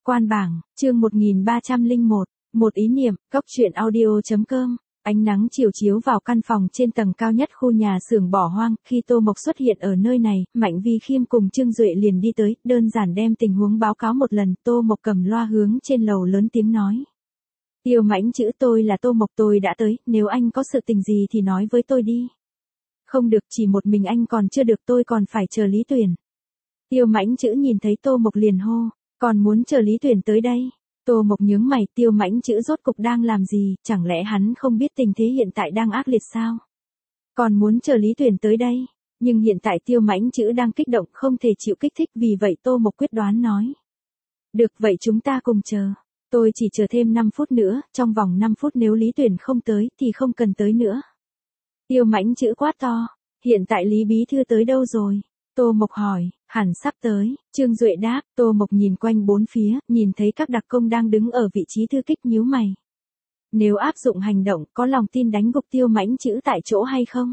Quan bảng, chương 1301, một ý niệm, Cốc truyện audio.com. Ánh nắng chiều chiếu vào căn phòng trên tầng cao nhất khu nhà xưởng bỏ hoang, khi Tô Mộc xuất hiện ở nơi này, Mạnh Vi Khiêm cùng Trương Duệ liền đi tới, đơn giản đem tình huống báo cáo một lần, Tô Mộc cầm loa hướng trên lầu lớn tiếng nói. Tiêu Mãnh chữ tôi là Tô Mộc, tôi đã tới, nếu anh có sự tình gì thì nói với tôi đi. Không được, chỉ một mình anh còn chưa được, tôi còn phải chờ Lý Tuyển. Tiêu Mãnh chữ nhìn thấy Tô Mộc liền hô, còn muốn chờ Lý Tuyển tới đây. Tô Mộc nhướng mày, Tiêu Mãnh chữ rốt cục đang làm gì, chẳng lẽ hắn không biết tình thế hiện tại đang ác liệt sao? Còn muốn chờ Lý Tuyển tới đây, nhưng hiện tại Tiêu Mãnh chữ đang kích động, không thể chịu kích thích, vì vậy Tô Mộc quyết đoán nói. Được, vậy chúng ta cùng chờ. Tôi chỉ chờ thêm 5 phút nữa, trong vòng 5 phút nếu Lý Tuyển không tới thì không cần tới nữa. Tiêu Mãnh chữ quát to, hiện tại Lý Bí Thư tới đâu rồi? Tô Mộc hỏi, hẳn sắp tới. Trương Duệ đáp. Tô Mộc nhìn quanh bốn phía, nhìn thấy các đặc công đang đứng ở vị trí thư kích, nhíu mày. Nếu áp dụng hành động, có lòng tin đánh gục Tiêu Mãnh chữ tại chỗ hay không?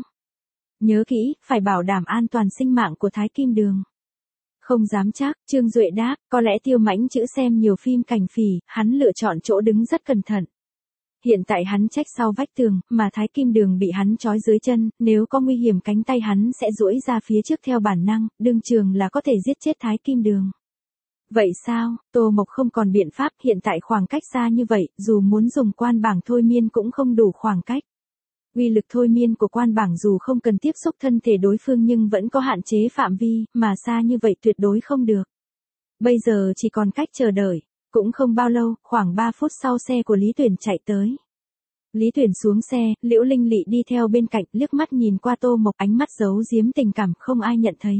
Nhớ kỹ, phải bảo đảm an toàn sinh mạng của Thái Kim Đường. Không dám chắc, Trương Duệ đáp, có lẽ Tiêu Mãnh chữ xem nhiều phim cảnh phỉ, hắn lựa chọn chỗ đứng rất cẩn thận. Hiện tại hắn trách sau vách tường, mà Thái Kim Đường bị hắn trói dưới chân, nếu có nguy hiểm cánh tay hắn sẽ duỗi ra phía trước theo bản năng, đương trường là có thể giết chết Thái Kim Đường. Vậy sao? Tô Mộc không còn biện pháp, hiện tại khoảng cách xa như vậy, dù muốn dùng quan bảng thôi miên cũng không đủ khoảng cách. Uy lực thôi miên của quan bảng dù không cần tiếp xúc thân thể đối phương nhưng vẫn có hạn chế phạm vi, mà xa như vậy tuyệt đối không được. Bây giờ chỉ còn cách chờ đợi. Cũng không bao lâu, khoảng 3 phút sau xe của Lý Tuyển chạy tới. Lý Tuyển xuống xe, Liễu Linh Lị đi theo bên cạnh, liếc mắt nhìn qua Tô Mộc, ánh mắt giấu giếm tình cảm, không ai nhận thấy.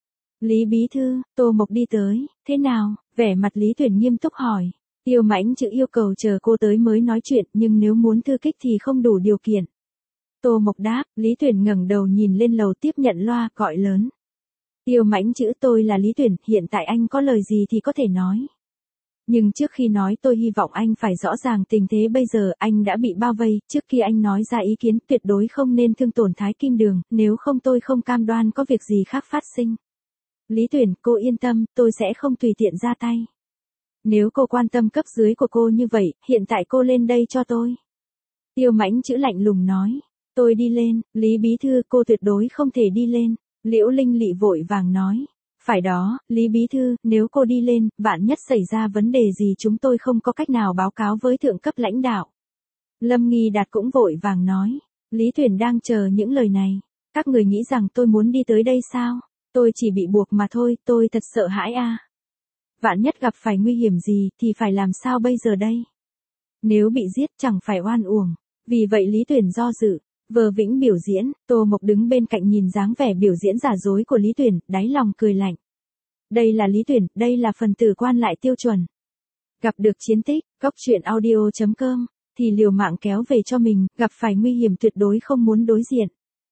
Lý Bí Thư, Tô Mộc đi tới, thế nào? Vẻ mặt Lý Tuyển nghiêm túc hỏi. Tiêu Mãnh chữ yêu cầu chờ cô tới mới nói chuyện, nhưng nếu muốn thư kích thì không đủ điều kiện. Tô Mộc đáp. Lý Tuyển ngẩng đầu nhìn lên lầu tiếp nhận loa, gọi lớn. Tiêu Mãnh chữ, tôi là Lý Tuyển, hiện tại anh có lời gì thì có thể nói. Nhưng trước khi nói tôi hy vọng anh phải rõ ràng tình thế bây giờ, anh đã bị bao vây, trước khi anh nói ra ý kiến tuyệt đối không nên thương tổn Thái Kim Đường, nếu không tôi không cam đoan có việc gì khác phát sinh. Lý Tuyển, cô yên tâm, tôi sẽ không tùy tiện ra tay. Nếu cô quan tâm cấp dưới của cô như vậy, hiện tại cô lên đây cho tôi. Tiêu Mãnh chữ lạnh lùng nói, tôi đi lên. Lý Bí Thư, cô tuyệt đối không thể đi lên. Liễu Linh Lị vội vàng nói. Phải đó, Lý Bí Thư, nếu cô đi lên, vạn nhất xảy ra vấn đề gì chúng tôi không có cách nào báo cáo với thượng cấp lãnh đạo. Lâm Nghi Đạt cũng vội vàng nói. Lý Tuyển đang chờ những lời này. Các người nghĩ rằng tôi muốn đi tới đây sao? Tôi chỉ bị buộc mà thôi, tôi thật sợ hãi a. Vạn nhất gặp phải nguy hiểm gì thì phải làm sao bây giờ đây? Nếu bị giết chẳng phải oan uổng. Vì vậy Lý Tuyển do dự. Vờ vĩnh biểu diễn, Tô Mộc đứng bên cạnh nhìn dáng vẻ biểu diễn giả dối của Lý Tuyển, đáy lòng cười lạnh. Đây là Lý Tuyển, đây là phần tử quan lại tiêu chuẩn. Gặp được chiến tích, Cốc truyện audio.com, thì liều mạng kéo về cho mình, gặp phải nguy hiểm tuyệt đối không muốn đối diện.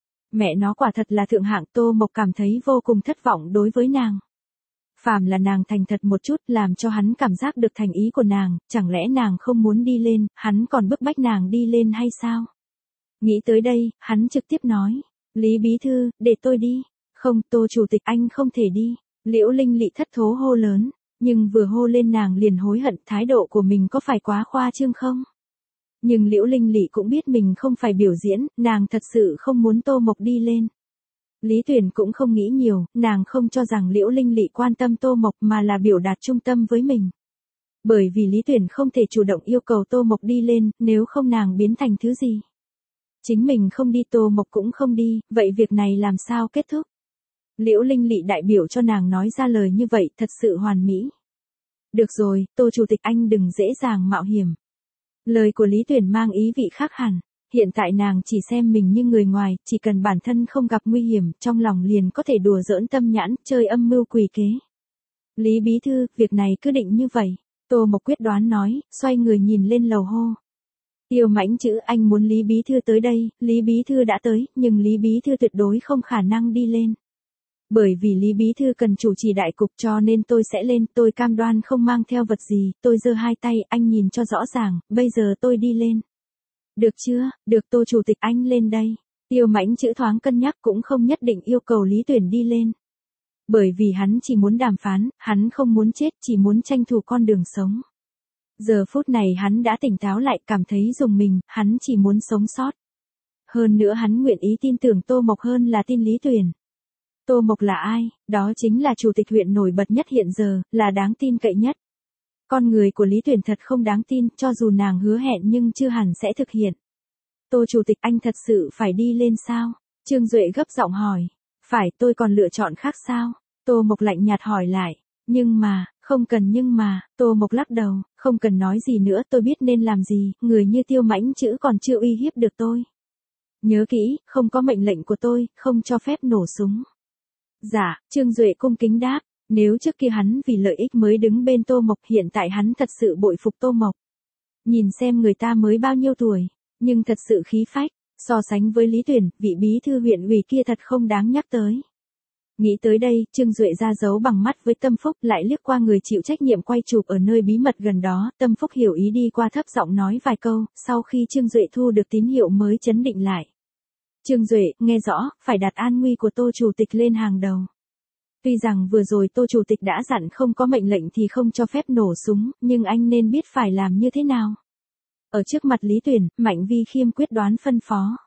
Mẹ nó quả thật là thượng hạng, Tô Mộc cảm thấy vô cùng thất vọng đối với nàng. Phàm là nàng thành thật một chút làm cho hắn cảm giác được thành ý của nàng, chẳng lẽ nàng không muốn đi lên, hắn còn bức bách nàng đi lên hay sao? Nghĩ tới đây, hắn trực tiếp nói. Lý Bí Thư, để tôi đi. Không, Tô Chủ tịch, anh không thể đi. Liễu Linh Lị thất thố hô lớn. Nhưng vừa hô lên nàng liền hối hận, thái độ của mình có phải quá khoa trương không? Nhưng Liễu Linh Lị cũng biết mình không phải biểu diễn, nàng thật sự không muốn Tô Mộc đi lên. Lý Tuyển cũng không nghĩ nhiều, nàng không cho rằng Liễu Linh Lị quan tâm Tô Mộc mà là biểu đạt trung tâm với mình. Bởi vì Lý Tuyển không thể chủ động yêu cầu Tô Mộc đi lên, nếu không nàng biến thành thứ gì. Chính mình không đi Tô Mộc cũng không đi, vậy việc này làm sao kết thúc? Liễu Linh Lị đại biểu cho nàng nói ra lời như vậy thật sự hoàn mỹ. Được rồi, Tô Chủ tịch anh đừng dễ dàng mạo hiểm. Lời của Lý Tuyển mang ý vị khác hẳn. Hiện tại nàng chỉ xem mình như người ngoài, chỉ cần bản thân không gặp nguy hiểm, trong lòng liền có thể đùa giỡn tâm nhãn, chơi âm mưu quỷ kế. Lý Bí Thư, việc này cứ định như vậy. Tô Mộc quyết đoán nói, xoay người nhìn lên lầu hô. Tiêu Mãnh chữ, anh muốn Lý Bí Thư tới đây, Lý Bí Thư đã tới, nhưng Lý Bí Thư tuyệt đối không khả năng đi lên. Bởi vì Lý Bí Thư cần chủ trì đại cục cho nên tôi sẽ lên, tôi cam đoan không mang theo vật gì, tôi giơ hai tay, anh nhìn cho rõ ràng, bây giờ tôi đi lên. Được chưa, được Tô Chủ tịch anh lên đây. Tiêu Mãnh chữ thoáng cân nhắc cũng không nhất định yêu cầu Lý Tuyển đi lên. Bởi vì hắn chỉ muốn đàm phán, hắn không muốn chết, chỉ muốn tranh thủ con đường sống. Giờ phút này hắn đã tỉnh táo lại, cảm thấy rùng mình, hắn chỉ muốn sống sót. Hơn nữa hắn nguyện ý tin tưởng Tô Mộc hơn là tin Lý Tuyển. Tô Mộc là ai? Đó chính là chủ tịch huyện nổi bật nhất hiện giờ, là đáng tin cậy nhất. Con người của Lý Tuyển thật không đáng tin, cho dù nàng hứa hẹn nhưng chưa hẳn sẽ thực hiện. Tô chủ tịch, anh thật sự phải đi lên sao? Trương Duệ gấp giọng hỏi. Phải, tôi còn lựa chọn khác sao? Tô Mộc lạnh nhạt hỏi lại. Nhưng mà, không cần nhưng mà, Tô Mộc lắc đầu, không cần nói gì nữa, tôi biết nên làm gì, người như Tiêu Mãnh Chữ còn chưa uy hiếp được tôi. Nhớ kỹ, không có mệnh lệnh của tôi, không cho phép nổ súng. Dạ, Trương Duệ cung kính đáp, nếu trước kia hắn vì lợi ích mới đứng bên Tô Mộc, hiện tại hắn thật sự bội phục Tô Mộc. Nhìn xem người ta mới bao nhiêu tuổi, nhưng thật sự khí phách, so sánh với Lý Tuyển, vị bí thư huyện ủy kia thật không đáng nhắc tới. Nghĩ tới đây, Trương Duệ ra dấu bằng mắt với Tâm Phúc, lại liếc qua người chịu trách nhiệm quay chụp ở nơi bí mật gần đó, Tâm Phúc hiểu ý đi qua thấp giọng nói vài câu, sau khi Trương Duệ thu được tín hiệu mới chấn định lại. Trương Duệ, nghe rõ, phải đặt an nguy của Tô chủ tịch lên hàng đầu. Tuy rằng vừa rồi Tô chủ tịch đã dặn không có mệnh lệnh thì không cho phép nổ súng, nhưng anh nên biết phải làm như thế nào. Ở trước mặt Lý Tuyển, Mạnh Vi Khiêm quyết đoán phân phó.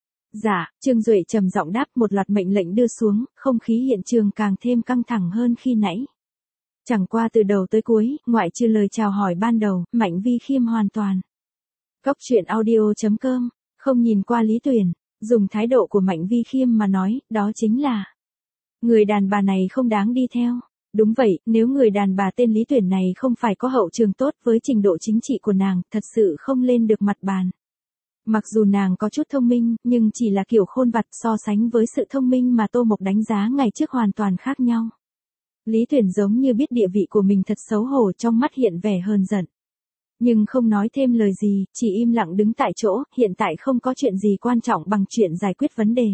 Dạ, Trương Duệ trầm giọng đáp, một loạt mệnh lệnh đưa xuống, không khí hiện trường càng thêm căng thẳng hơn khi nãy. Chẳng qua từ đầu tới cuối, ngoại trừ lời chào hỏi ban đầu, Mạnh Vi Khiêm hoàn toàn. Góc truyện audio.com, không nhìn qua Lý Tuyển, dùng thái độ của Mạnh Vi Khiêm mà nói, đó chính là người đàn bà này không đáng đi theo. Đúng vậy, nếu người đàn bà tên Lý Tuyển này không phải có hậu trường tốt với trình độ chính trị của nàng, thật sự không lên được mặt bàn. Mặc dù nàng có chút thông minh, nhưng chỉ là kiểu khôn vặt, so sánh với sự thông minh mà Tô Mộc đánh giá ngày trước hoàn toàn khác nhau. Lý Tuyển giống như biết địa vị của mình thật xấu hổ, trong mắt hiện vẻ hờn giận. Nhưng không nói thêm lời gì, chỉ im lặng đứng tại chỗ, hiện tại không có chuyện gì quan trọng bằng chuyện giải quyết vấn đề.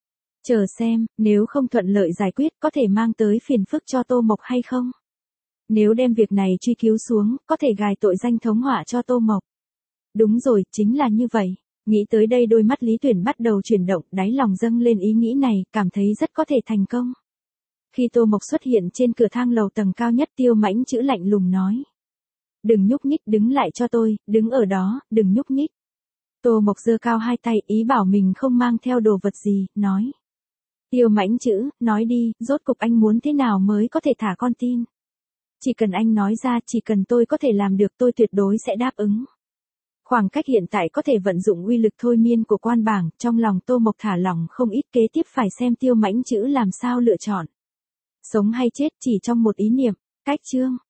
Chờ xem, nếu không thuận lợi giải quyết, có thể mang tới phiền phức cho Tô Mộc hay không? Nếu đem việc này truy cứu xuống, có thể gài tội danh thống họa cho Tô Mộc. Đúng rồi, chính là như vậy. Nghĩ tới đây đôi mắt Lý Tuyển bắt đầu chuyển động, đáy lòng dâng lên ý nghĩ này, cảm thấy rất có thể thành công. Khi Tô Mộc xuất hiện trên cửa thang lầu tầng cao nhất, Tiêu Mãnh Chữ lạnh lùng nói. Đừng nhúc nhích, đứng lại cho tôi, đứng ở đó, đừng nhúc nhích. Tô Mộc giơ cao hai tay, ý bảo mình không mang theo đồ vật gì, nói. Tiêu Mãnh Chữ, nói đi, rốt cục anh muốn thế nào mới có thể thả con tin. Chỉ cần anh nói ra, chỉ cần tôi có thể làm được, tôi tuyệt đối sẽ đáp ứng. Khoảng cách hiện tại có thể vận dụng uy lực thôi miên của quan bảng, trong lòng Tô Mộc thả lỏng không ít, kế tiếp phải xem Tiêu Mãnh Chữ làm sao lựa chọn. Sống hay chết chỉ trong một ý niệm, cách chương.